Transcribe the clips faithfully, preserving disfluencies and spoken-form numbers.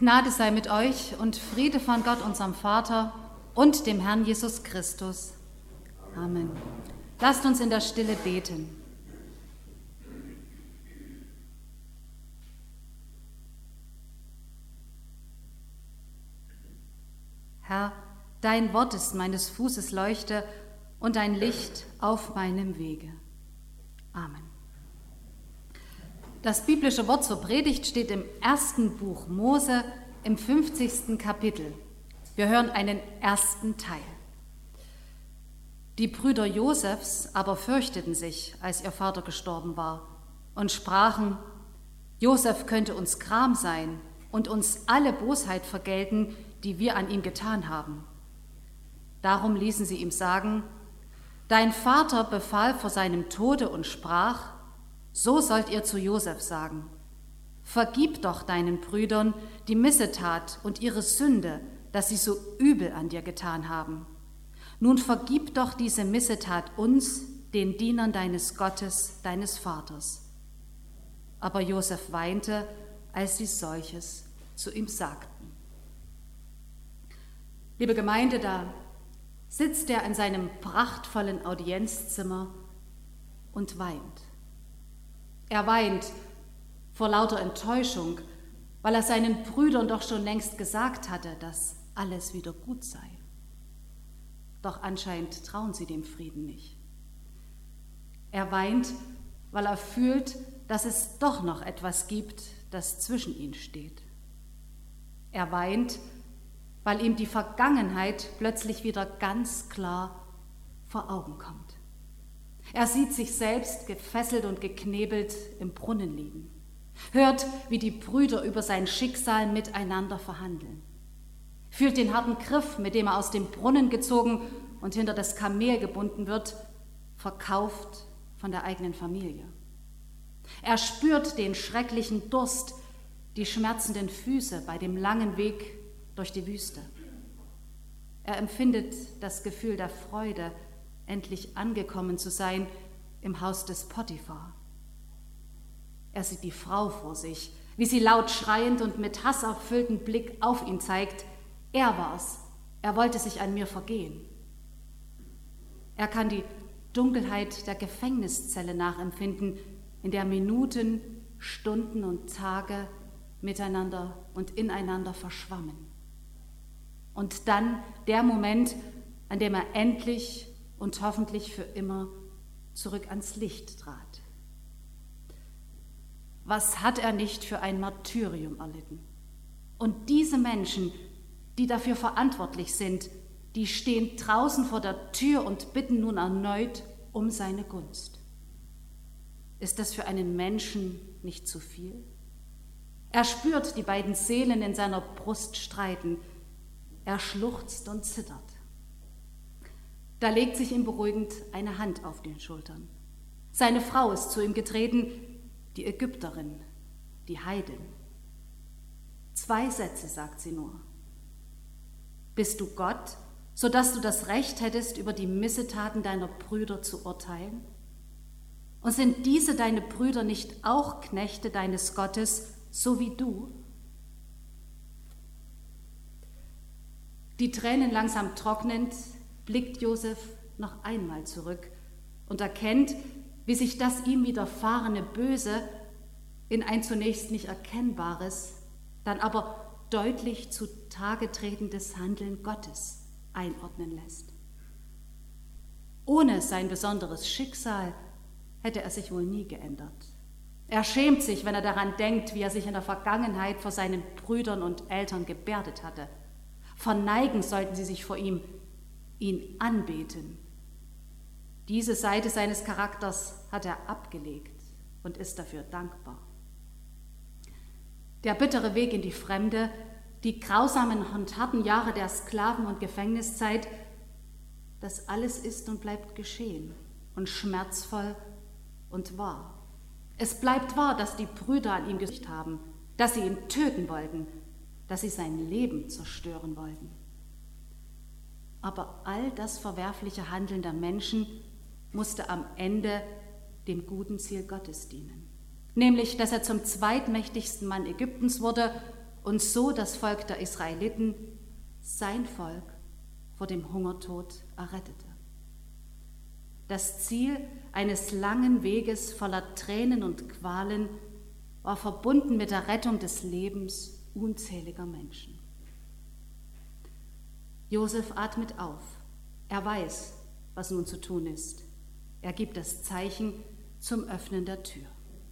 Gnade sei mit euch und Friede von Gott, unserem Vater und dem Herrn Jesus Christus. Amen. Lasst uns in der Stille beten. Herr, dein Wort ist meines Fußes Leuchte und ein Licht auf meinem Wege. Amen. Das biblische Wort zur Predigt steht im ersten Buch Mose im fünfzigsten Kapitel. Wir hören einen ersten Teil. Die Brüder Josefs aber fürchteten sich, als ihr Vater gestorben war, und sprachen: Josef könnte uns Gram sein und uns alle Bosheit vergelten, die wir an ihm getan haben. Darum ließen sie ihm sagen: Dein Vater befahl vor seinem Tode und sprach: So sollt ihr zu Josef sagen: Vergib doch deinen Brüdern die Missetat und ihre Sünde, dass sie so übel an dir getan haben. Nun vergib doch diese Missetat uns, den Dienern deines Gottes, deines Vaters. Aber Josef weinte, als sie solches zu ihm sagten. Liebe Gemeinde, da sitzt er in seinem prachtvollen Audienzzimmer und weint. Er weint vor lauter Enttäuschung, weil er seinen Brüdern doch schon längst gesagt hatte, dass alles wieder gut sei. Doch anscheinend trauen sie dem Frieden nicht. Er weint, weil er fühlt, dass es doch noch etwas gibt, das zwischen ihnen steht. Er weint, weil ihm die Vergangenheit plötzlich wieder ganz klar vor Augen kommt. Er sieht sich selbst gefesselt und geknebelt im Brunnen liegen, hört, wie die Brüder über sein Schicksal miteinander verhandeln, fühlt den harten Griff, mit dem er aus dem Brunnen gezogen und hinter das Kamel gebunden wird, verkauft von der eigenen Familie. Er spürt den schrecklichen Durst, die schmerzenden Füße bei dem langen Weg durch die Wüste. Er empfindet das Gefühl der Freude, endlich angekommen zu sein im Haus des Potiphar. Er sieht die Frau vor sich, wie sie laut schreiend und mit hasserfülltem Blick auf ihn zeigt: Er war's, er wollte sich an mir vergehen. Er kann die Dunkelheit der Gefängniszelle nachempfinden, in der Minuten, Stunden und Tage miteinander und ineinander verschwammen. Und dann der Moment, an dem er endlich und hoffentlich für immer zurück ans Licht trat. Was hat er nicht für ein Martyrium erlitten? Und diese Menschen, die dafür verantwortlich sind, die stehen draußen vor der Tür und bitten nun erneut um seine Gunst. Ist das für einen Menschen nicht zu viel? Er spürt die beiden Seelen in seiner Brust streiten. Er schluchzt und zittert. Da legt sich ihm beruhigend eine Hand auf den Schultern. Seine Frau ist zu ihm getreten, die Ägypterin, die Heidin. Zwei Sätze sagt sie nur. Bist du Gott, sodass du das Recht hättest, über die Missetaten deiner Brüder zu urteilen? Und sind diese deine Brüder nicht auch Knechte deines Gottes, so wie du? Die Tränen langsam trocknend, blickt Josef noch einmal zurück und erkennt, wie sich das ihm widerfahrene Böse in ein zunächst nicht erkennbares, dann aber deutlich zutage tretendes Handeln Gottes einordnen lässt. Ohne sein besonderes Schicksal hätte er sich wohl nie geändert. Er schämt sich, wenn er daran denkt, wie er sich in der Vergangenheit vor seinen Brüdern und Eltern gebärdet hatte. Verneigen sollten sie sich vor ihm, ihn anbeten. Diese Seite seines Charakters hat er abgelegt und ist dafür dankbar. Der bittere Weg in die Fremde, die grausamen und harten Jahre der Sklaven- und Gefängniszeit, das alles ist und bleibt geschehen und schmerzvoll und wahr. Es bleibt wahr, dass die Brüder an ihm gesündigt haben, dass sie ihn töten wollten, dass sie sein Leben zerstören wollten. Aber all das verwerfliche Handeln der Menschen musste am Ende dem guten Ziel Gottes dienen. Nämlich, dass er zum zweitmächtigsten Mann Ägyptens wurde und so das Volk der Israeliten, sein Volk, vor dem Hungertod errettete. Das Ziel eines langen Weges voller Tränen und Qualen war verbunden mit der Rettung des Lebens unzähliger Menschen. Josef atmet auf. Er weiß, was nun zu tun ist. Er gibt das Zeichen zum Öffnen der Tür.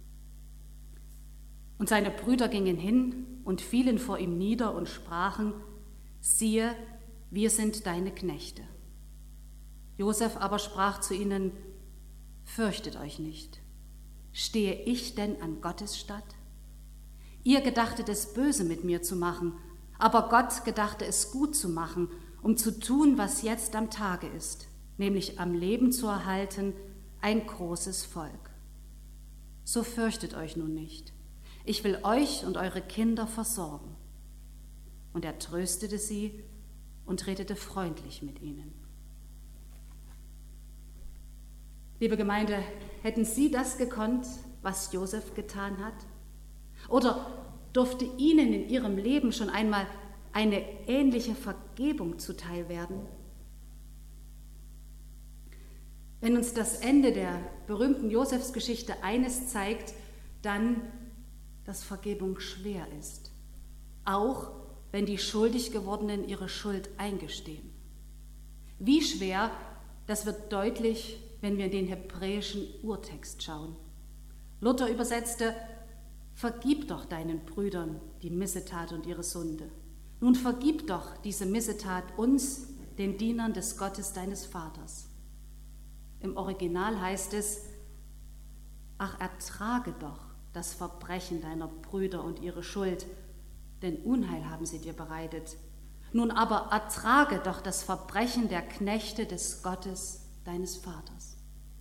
Und seine Brüder gingen hin und fielen vor ihm nieder und sprachen: Siehe, wir sind deine Knechte. Josef aber sprach zu ihnen: Fürchtet euch nicht. Stehe ich denn an Gottes Statt? Ihr gedachtet es böse mit mir zu machen, aber Gott gedachte es gut zu machen, um zu tun, was jetzt am Tage ist, nämlich am Leben zu erhalten, ein großes Volk. So fürchtet euch nun nicht. Ich will euch und eure Kinder versorgen. Und er tröstete sie und redete freundlich mit ihnen. Liebe Gemeinde, hätten Sie das gekonnt, was Josef getan hat? Oder durfte Ihnen in Ihrem Leben schon einmal eine ähnliche Vergebung zuteil werden? Wenn uns das Ende der berühmten Josefsgeschichte eines zeigt, dann, dass Vergebung schwer ist, auch wenn die schuldig gewordenen ihre Schuld eingestehen. Wie schwer, das wird deutlich, wenn wir in den hebräischen Urtext schauen. Luther übersetzte: Vergib doch deinen Brüdern die Missetat und ihre Sünde. Nun vergib doch diese Missetat uns, den Dienern des Gottes deines Vaters. Im Original heißt es: Ach, ertrage doch das Verbrechen deiner Brüder und ihre Schuld, denn Unheil haben sie dir bereitet. Nun aber ertrage doch das Verbrechen der Knechte des Gottes deines Vaters.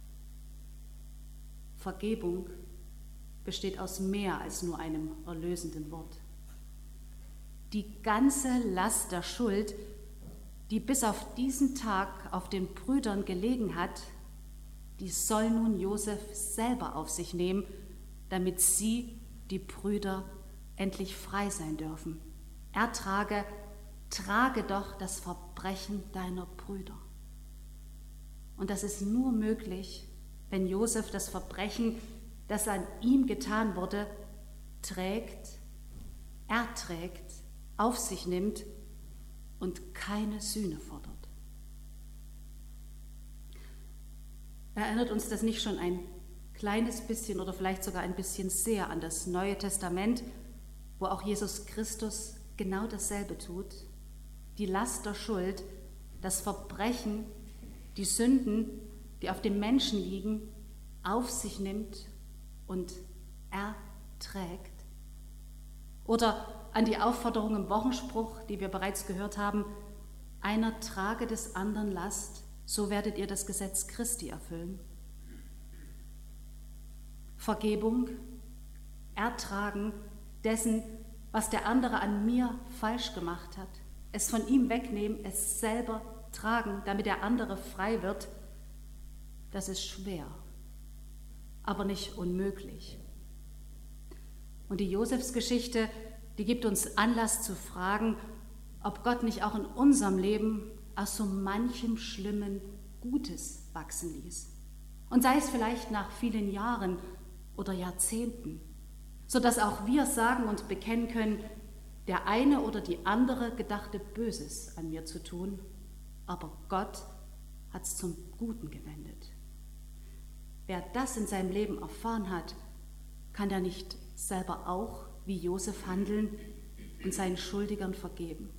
Vergebung besteht aus mehr als nur einem erlösenden Wort. Die ganze Last der Schuld, die bis auf diesen Tag auf den Brüdern gelegen hat, die soll nun Josef selber auf sich nehmen, damit sie, die Brüder, endlich frei sein dürfen. Er trage, trage doch das Verbrechen deiner Brüder. Und das ist nur möglich, wenn Josef das Verbrechen, das an ihm getan wurde, trägt, erträgt, auf sich nimmt und keine Sühne fordert. Erinnert uns das nicht schon ein kleines bisschen oder vielleicht sogar ein bisschen sehr an das Neue Testament, wo auch Jesus Christus genau dasselbe tut? Die Last der Schuld, das Verbrechen, die Sünden, die auf dem Menschen liegen, auf sich nimmt und erträgt. Oder an die Aufforderung im Wochenspruch, die wir bereits gehört haben: Einer trage des anderen Last, so werdet ihr das Gesetz Christi erfüllen. Vergebung, Ertragen dessen, was der andere an mir falsch gemacht hat, es von ihm wegnehmen, es selber tragen, damit der andere frei wird, das ist schwer, aber nicht unmöglich. Und die Josefsgeschichte, die gibt uns Anlass zu fragen, ob Gott nicht auch in unserem Leben aus so manchem Schlimmen Gutes wachsen ließ. Und sei es vielleicht nach vielen Jahren oder Jahrzehnten, sodass auch wir sagen und bekennen können, der eine oder die andere gedachte Böses an mir zu tun, aber Gott hat es zum Guten gewendet. Wer das in seinem Leben erfahren hat, kann er nicht selber auch wie Josef handeln und seinen Schuldigern vergeben.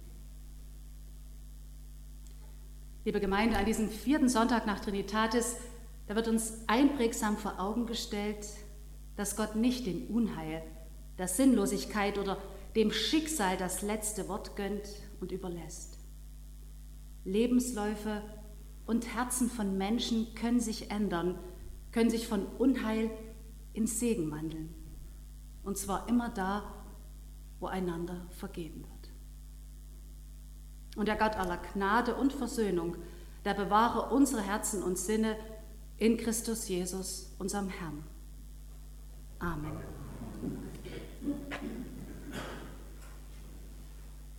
Liebe Gemeinde, an diesem vierten Sonntag nach Trinitatis, da wird uns einprägsam vor Augen gestellt, dass Gott nicht dem Unheil, der Sinnlosigkeit oder dem Schicksal das letzte Wort gönnt und überlässt. Lebensläufe und Herzen von Menschen können sich ändern, können sich von Unheil in Segen wandeln. Und zwar immer da, wo einander vergeben wird. Und der Gott aller Gnade und Versöhnung, der bewahre unsere Herzen und Sinne in Christus Jesus, unserem Herrn. Amen.